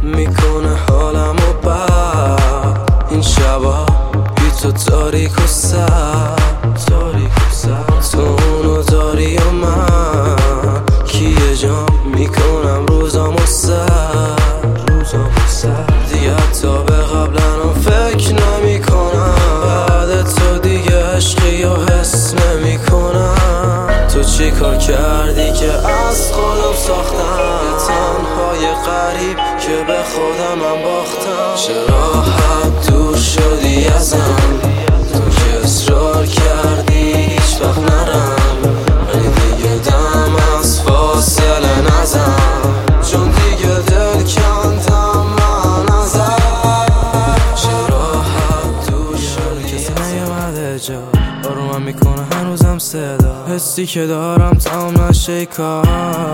میکنه حالم و بد. این شبا بی تو تاریک و سر تو اونو داری و من کیه جام میکنم روزامو سر دیگه تا به قبلنم فکر نمی کنم. بعد تو دیگه عشقی و حس نمی کنم. تو چی کار کردی که از خودم ساختم؟ تنهای غریب که به خودم باختم. چرا حد دور شدی ازم؟ تو که اصرار کردی هیچ وقت نرم. ولی دیگه دم از فاصله نزن، چون دیگه دل کندم من ازم. چرا حد دور شدی کسی نیومده جا آرومم میکنه هنوزم صدا. حسی که دارم تموم نشه کار،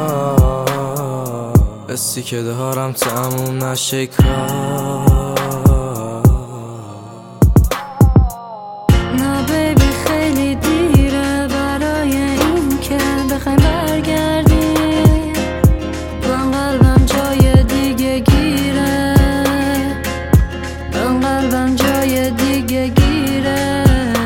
حسی که دارم تموم نشه کار. نه بیبی خیلی دیره برای این که بخوایم برگردیم. من قلبم جای دیگه گیره، من قلبم جای دیگه گیره.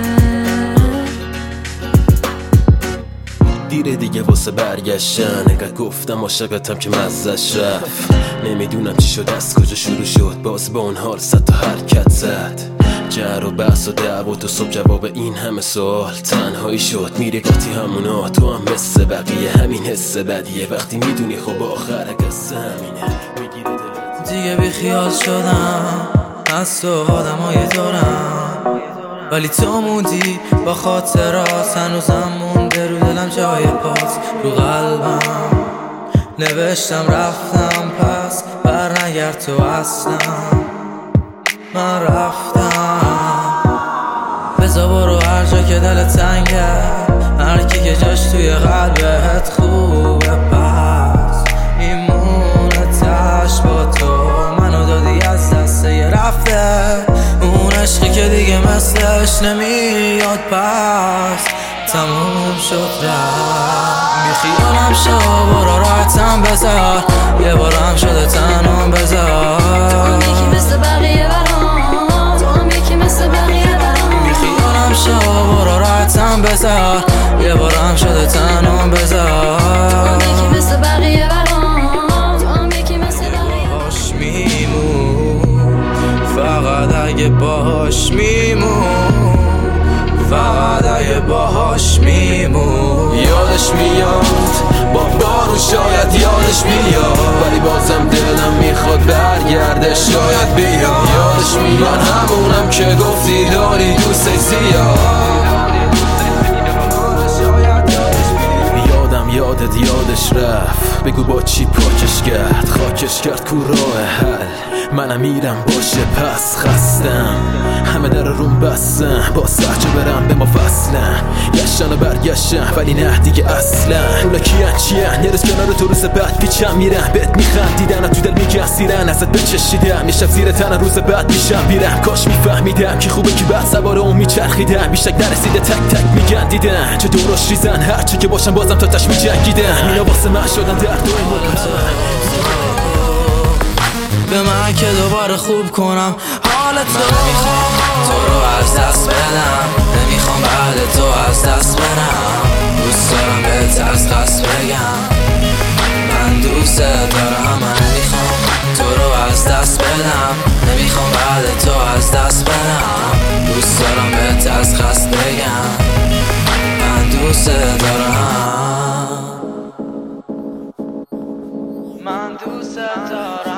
دیره دیگه واسه برگشتن. انقدر گفتم عاشقتم که مزه‌ش رفت. نمیدونم چی شد از کجا شروع شد، باز با اون حال صد تا حرکت زد. جر و بحث و دعوا تو صبح جواب این همه سوال تنهایی شد. میری قاطی همونا تو هم مثل بقیه همین حس بدیه. وقتی میدونی خب آخر قصه همینه میگیره دلت. دیگه بی خیال شدم از تو آدمای دورم، ولی تو موندی با خاطرات. هنوزم مونده رو دلم جای پاس. رو قلبم نوشتم رفتم پس بر نگرد تو اصلا. من رفتم بذار برو هر جا که دل تنگه. هر کی که جاش توی قلبت خوبه پس میمونه تش با تو. منو دادی از دسته یه رفته، اون عشقی که دیگه مثلش نمیاد پس تموم شد رفت. بی خیالم شو برو راحتم بذار، یه بارم شده تنام بذار. تو هم یکی مثل بقیه برام، تو هم یکی مثل بقیه برام. بی خیالم شو برو راحتم بذار، یه بارم شده تنام بذار. تو هم یکی مثل بقیه برام، تو هم یکی مثل بقیه. باش میمون فقط اگه باش میمون، فقط اگه باهاش میمون. یادش میاد با بارون شاید یادش بیاد، ولی بازم دلم میخواد برگرده شاید بیاد. یادش میاد همونم که گفتی داری دوست زیاد. یادش رفت بگو با چی پاکش کرد. خاکش کرد کو راه حل منم میرم باشه پس خستم. همه در روم بستم با سرچه برم به ما فصلم. گشتن و برگشتم ولی نه دیگه اصلا. اونا کیان چیان یه روز کنار تو روز بعد پیچم میرم. بهت میخندیدن تو دل میگسیرن ازت بچشیدم. یه شب زیر تن روز بعد میشم بیرم. کاش میفهمیدم کی خوبه کی بد سوار اون میچرخیدم. بیشک نرسیده تک تک میگن دیدن چه دوراش ریزن. هرچی که باشم بازم تا تش میجنگیدن. اینا واسه من شدن درد و به من که دوباره خوب کنم حالت رو. نمیخوام تو رو از دست بدم، نمیخوام بعد تو از دست برم. دوست دارم بهت از قصد بگم من دوست دارم. من نمیخوام تو رو از دست بدم، نمیخوام بعد تو از دست برم. دوست دارم بهت از قصد بگم من دوست دارم. من دوست دارم.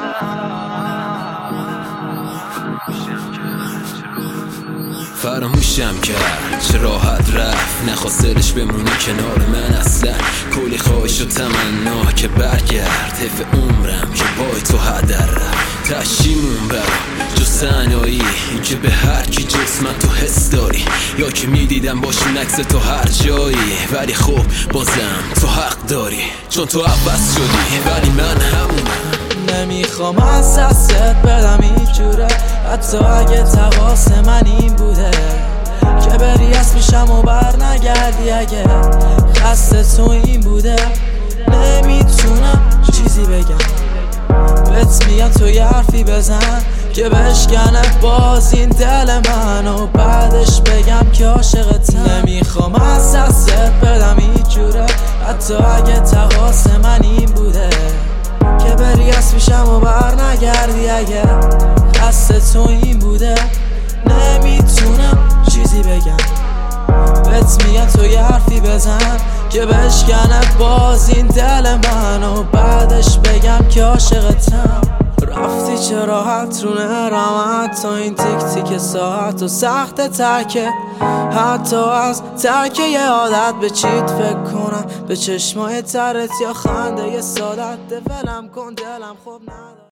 فراموشم کرد چه راحت رفت. نخواست دلش بمونه کنار من اصلا. کلی خواهش و تمنا که برگرد. حیف عمرم که بای تو هدر رفت. تشیمون برام جز تنهایی این که به هر کی جز من تو حس داری. یا که میدیدم باشون عکس تو هر جایی. ولی خب بازم تو حق داری چون تو عوض شدی ولی من همونم. نمیخوام از دستت بدم هیچ جوره، حتی اگه تقاس من این بوده که بری از پیشم و بر نگردی. اگه قصد تو این بوده نمیتونم چیزی بگم به بهت میگم تو یه حرفی بزن که بشکنه باز این دل منو، بعدش بگم که عاشقتم. نمیخوام از دستت بدم هیچ جوره، حتی اگه تقاص من این بوده که بری از پیشم و بر نگردی. اگه قصد تو این بوده نمیتونم چیزی بگم، بهت میگم تو یه حرفی بزن که بشکنه باز این دل منو، بعدش بگم که عاشقتم. رفتی چه راحت رو نرامت تا این تیک تیک ساعت و سخت ترکه، حتی از ترکه یه عادت به چیت فکر کنم، به چشمای ترت یا خنده یه سادت. دلم کن دلم خوب نداره.